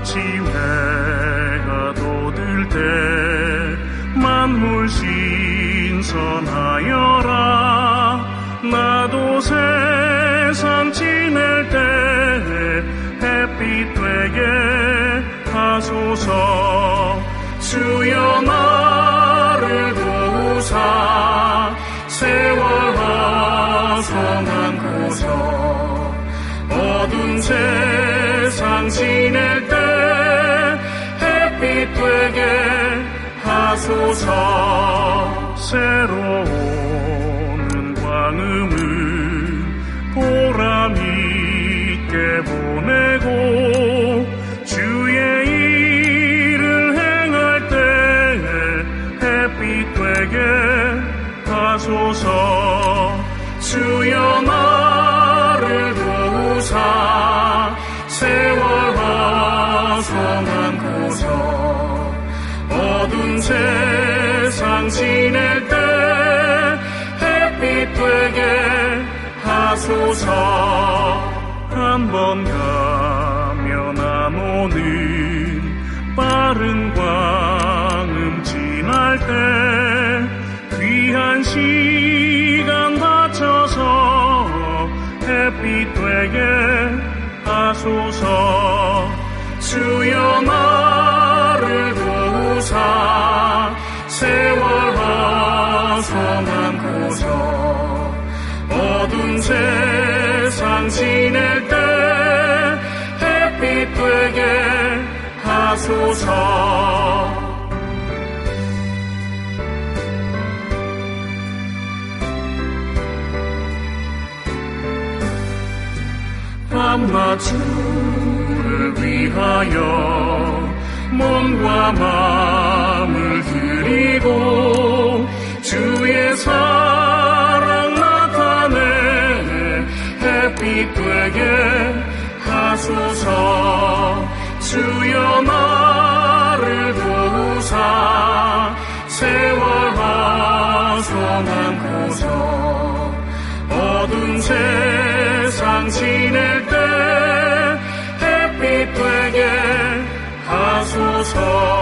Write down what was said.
마치 해가 돋을 때 만물 신선하여라. 나도 세상 지낼 때 햇빛 되게 하소서. 주여 나를 도우사 세월 허송한 고서. 어두운 세상 지낼 때 햇빛 되게 하소서. 새로운 광음을 보람 있게 보내고 주의 일을 행할 때 햇빛 되게 하소서. 주여 나를 도우사 세월 허송한 고서. 어두운 세상 지낼 때 햇빛 되게 하소서. 한 번 가면 안 오는 빠른 광음 지날 때 귀한 시간 바쳐서 햇빛 되게 하소서. 주여 나를 도우사 세월 허송한 고서. 어두운 세상 지낼 때 햇빛 되게 하소서. 밤낮 주를 위하여 몸과 마음을 드리고 주의 사랑 나타내 햇빛 되게 하소서. 주여 나를 도우사 세월 허송한 고서. 어두운 세상 지낼 때 햇빛 되게 하소서.